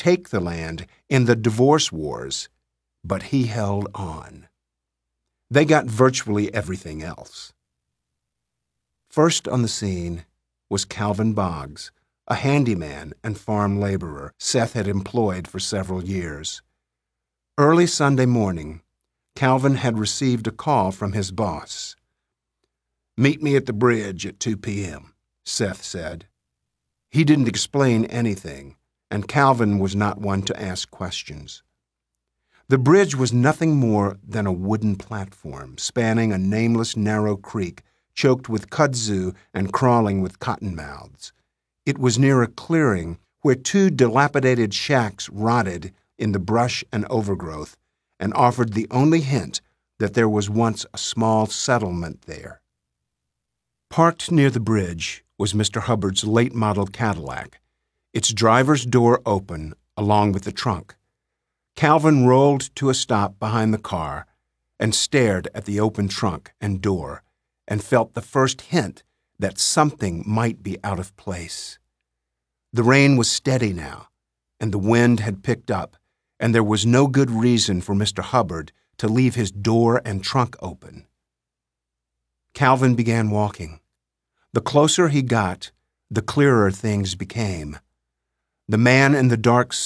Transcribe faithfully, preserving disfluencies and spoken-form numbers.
take the land in the divorce wars, but he held on. They got virtually everything else. First on the scene was Calvin Boggs, a handyman and farm laborer Seth had employed for several years. Early Sunday morning, Calvin had received a call from his boss. "Meet me at the bridge at two p.m., Seth said. He didn't explain anything, and Calvin was not one to ask questions. The bridge was nothing more than a wooden platform spanning a nameless narrow creek choked with kudzu and crawling with cottonmouths. It was near a clearing where two dilapidated shacks rotted in the brush and overgrowth and offered the only hint that there was once a small settlement there. Parked near the bridge was Mister Hubbard's late-model Cadillac, its driver's door open along with the trunk. Calvin rolled to a stop behind the car and stared at the open trunk and door and felt the first hint that something might be out of place. The rain was steady now, and the wind had picked up, and there was no good reason for Mister Hubbard to leave his door and trunk open. Calvin began walking. The closer he got, the clearer things became. The man in the dark